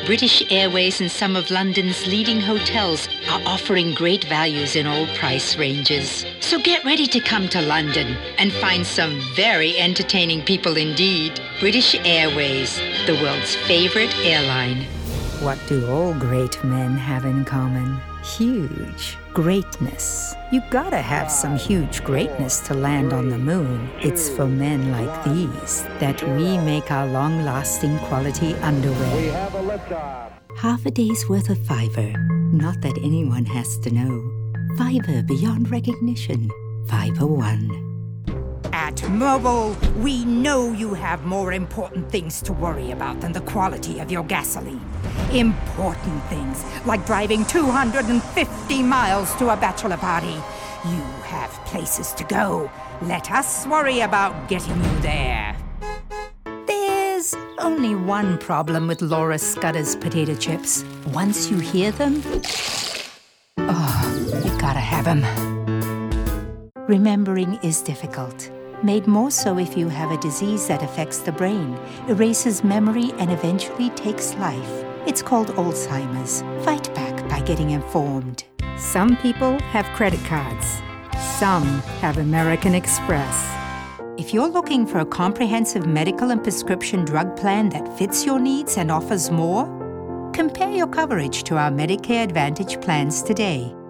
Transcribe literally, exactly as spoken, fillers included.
British Airways and some of London's leading hotels are offering great values in all price ranges. So get ready to come to London and find some very entertaining people indeed. British Airways, the world's favorite airline. What do all great men have in common? Huge greatness. You gotta have some huge greatness to land on the moon. It's for men like these that we make our long-lasting quality underwear. We have a liftoff. Half a day's worth of Fiverr. Not that anyone has to know. Fiverr beyond recognition. Fiverr One. At Mobil, we know you have more important things to worry about than the quality of your gasoline. Important things, like driving two hundred fifty miles to a bachelor party. You have places to go. Let us worry about getting you there. There's only one problem with Laura Scudder's potato chips. Once you hear them, oh, you gotta have them. Remembering is difficult. Made more so if you have a disease that affects the brain, erases memory, and eventually takes life. It's called Alzheimer's. Fight back by getting informed. Some people have credit cards. Some have American Express. If you're looking for a comprehensive medical and prescription drug plan that fits your needs and offers more, compare your coverage to our Medicare Advantage plans today.